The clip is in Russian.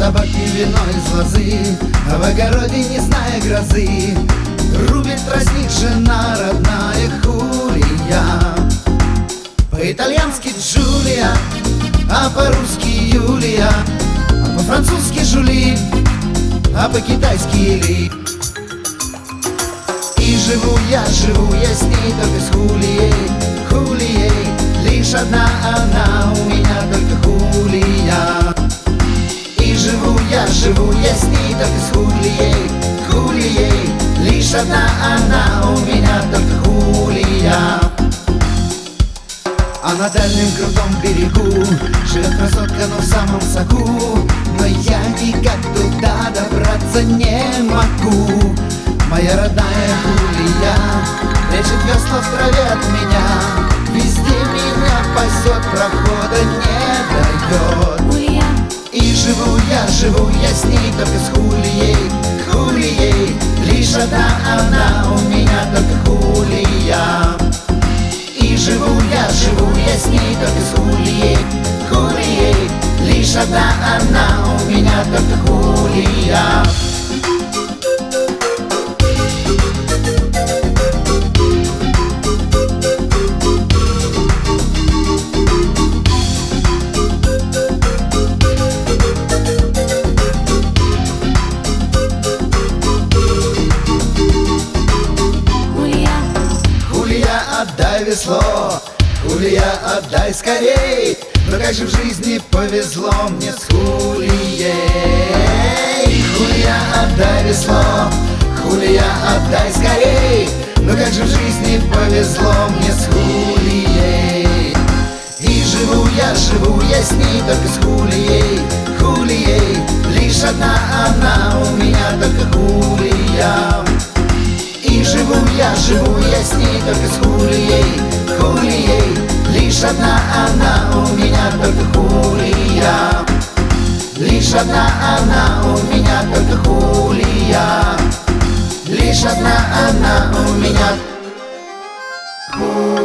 табак и вино из лозы, а в огороде, не зная грозы, рубит тростник жена родная Хулия. По-итальянски Джулия, а по-русски Юлия, а по-французски Жули, а по-китайски Ли. И живу я с ней только с Хулией, Хулией. Лишь одна она у меня, только Хулия. И живу я с ней только с Хулией, Хулией. Лишь одна она у меня, только Хулия. А на дальнем крутом берегу живет красотка, но в самом соку. Но я никак туда добраться не могу. Моя родная Хулия прячет весла в траве от меня, везде меня пасет, прохода не дает. И живу я с ней только с Хулией, Хулией. Лишь одна она у меня, только Хулия. И живу я с ней только с Хулией, Хулией. Лишь одна она у меня, только Хулия. Отдай весло, Хулия, отдай скорей. Но как же в жизни повезло мне с Хулией. Хулия, отдай весло, Хулия, отдай скорей. Но как же в жизни повезло мне с Хулией. И живу я с ней только с Хулией, Хулией. Лишь одна она у меня, только Хулия. И живу я с ней только с Хулией, Хулией. Лишь одна она у меня, только Хулия. Лишь одна она у меня, только Хулия. Лишь одна она у меня.